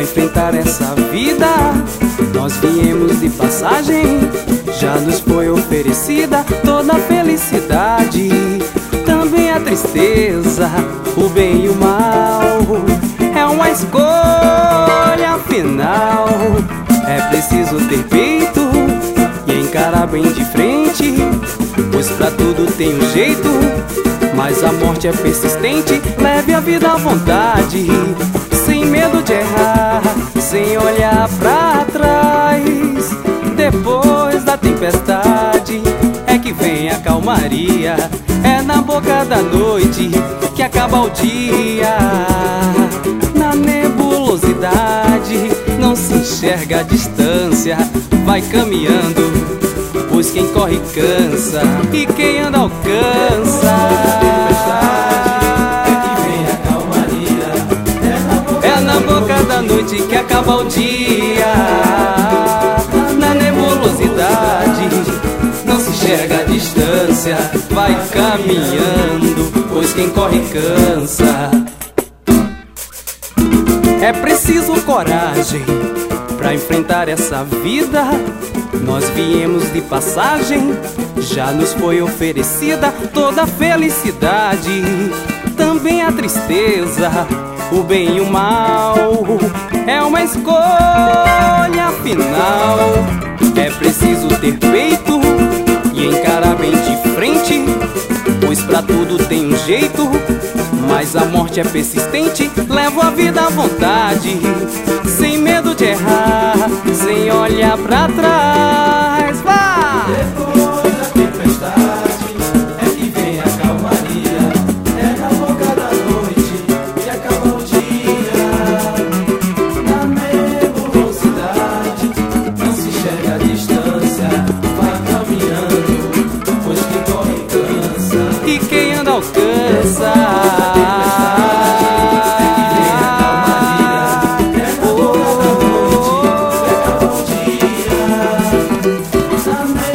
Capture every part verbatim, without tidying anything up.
enfrentar essa vida. Nós viemos de passagem, já nos foi oferecida toda a felicidade, também a tristeza, o bem e o mal. É uma escolha final. É preciso ter peito e encarar bem de frente, pois pra tudo tem um jeito, mas a morte é persistente. Leve a vida à vontade, sem medo de errar, sem olhar pra trás. Depois da tempestade é que vem a calmaria. É na boca da noite que acaba o dia. Na nebulosidade não se enxerga a distância. Vai caminhando, pois quem corre cansa e quem anda alcança. É na boca da noite que acaba o dia. Na nebulosidade não se enxerga a distância. Vai caminhando, pois quem corre cansa. É preciso coragem pra enfrentar essa vida. Nós viemos de passagem, já nos foi oferecida toda a felicidade, também a tristeza, o bem e o mal. É uma escolha final. É preciso ter peito e encarar bem de frente, pois pra tudo tem um jeito, mas a morte é persistente. Levo a vida à vontade, sem medo de errar, sem olhar pra trás. Vá! Depois da tempestade é que vem a calmaria. É na boca da noite que acaba o dia. Na nebulosidade não se enxerga a distância. Vai caminhando, pois quem corre cansa e quem anda alcança.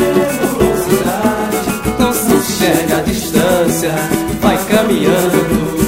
vai caminhando.